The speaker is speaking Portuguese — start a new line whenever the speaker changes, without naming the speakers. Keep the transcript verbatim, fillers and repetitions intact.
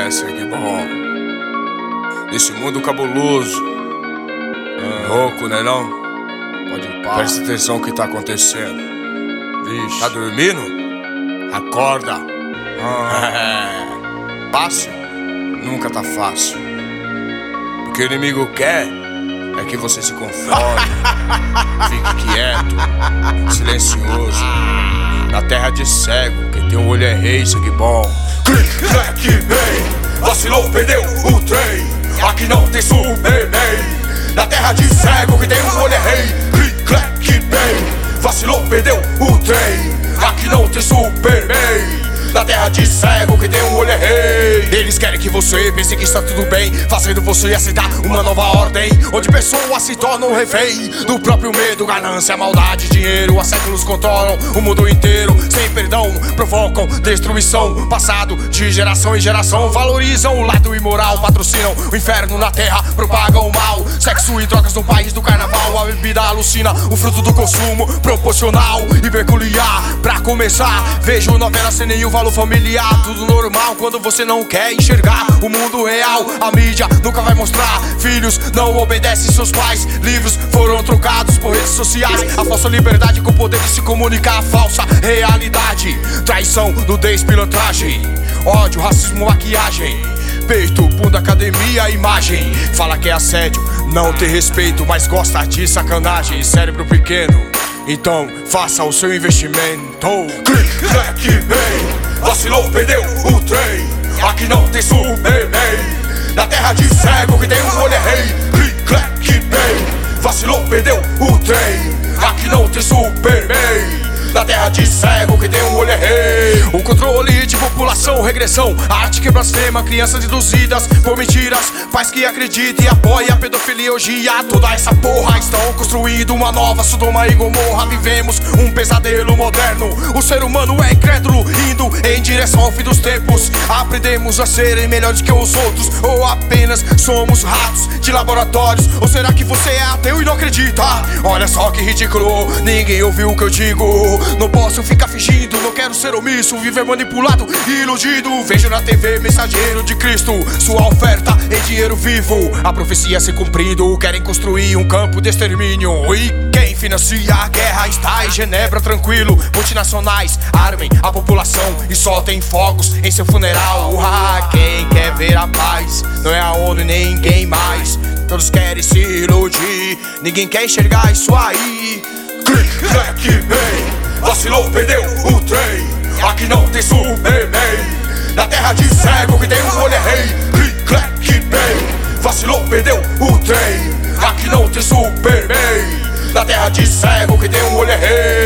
é, sangue bom. Nesse mundo cabuloso, ah, louco, né não? Pode ir pá. Presta atenção no que tá acontecendo. Vixe. Tá dormindo? Acorda. Ah. Fácil? Nunca tá fácil. O que o inimigo quer é que você se conforme, fique quieto, silencioso. Na terra de cego, quem tem um olho é rei, sangue bom.
Clique, clack, bem, vacilou, perdeu o trem. Aqui não tem Superman. Na terra de cego, quem tem um olho é rei. Clique, clack, bem, vacilou, perdeu o trem. Aqui não tem Superman. Na terra de cego, quem tem um olho é rei. Eles querem que você pense que está tudo bem, fazendo você aceitar uma nova ordem, onde pessoas se tornam refém do próprio medo, ganância, maldade, dinheiro. Há séculos controlam o mundo inteiro, sem perdão, provocam destruição. Passado de geração em geração, valorizam o lado imoral, patrocinam o inferno na terra, propagam o mal. Sexo e drogas no país do carnaval, a bebida alucina, o fruto do consumo proporcional e peculiar. Pra começar, vejo novela sem nenhum valor familiar, tudo normal quando você não quer enxergar o mundo real. A mídia nunca vai mostrar, filhos não obedecem seus pais, livros foram trocados por redes sociais. A falsa liberdade com o poder de se comunicar, a falsa realidade, traição, nudez, pilantragem, ódio, racismo, maquiagem, peito, bunda, academia, imagem. Fala que é assédio, não tem respeito, mas gosta de sacanagem. Cérebro pequeno, então faça o seu investimento. Clique, clack, bem, vacilou, perdeu o trem. Aqui não tem Superman. Na terra de cego, quem tem um olho é rei. Clique, clack, bem, vacilou, perdeu o trem. Aqui não tem Superman. Na terra de cego, quem tem um olho é rei. O controle de população, regressão, arte que blasfema, crianças induzidas por mentiras, pais que acreditam e apoiam a pedofilia, orgia. Toda essa porra estão construindo uma nova Sodoma e Gomorra. Vivemos um pesadelo moderno, o ser humano é incrédulo, indo em direção ao fim dos tempos. Aprendemos a serem melhores que os outros, ou apenas somos ratos de laboratórios? Ou será que você é ateu e não acredita? Olha só que ridículo, ninguém ouviu o que eu digo. Não posso ficar fingindo, não quero ser omisso, viver manipulado e iludido. Vejo na T V mensageiro de Cristo, sua oferta em dinheiro vivo. A profecia se cumprindo, querem construir um campo de extermínio. E quem financia a guerra está em Genebra tranquilo. Multinacionais armem a população e soltem fogos em seu funeral. Ah, quem quer ver a paz não é a ONU nem ninguém mais. Todos querem se iludir, ninguém quer enxergar isso aí. Clique, clack, bem, vacilou, perdeu o trem. Aqui não tem Superman. Na terra de cego, quem tem um olho é rei. Clique, clack, bem, vacilou, perdeu o trem. Aqui não tem Superman. Na terra de cego, quem tem um olho é rei.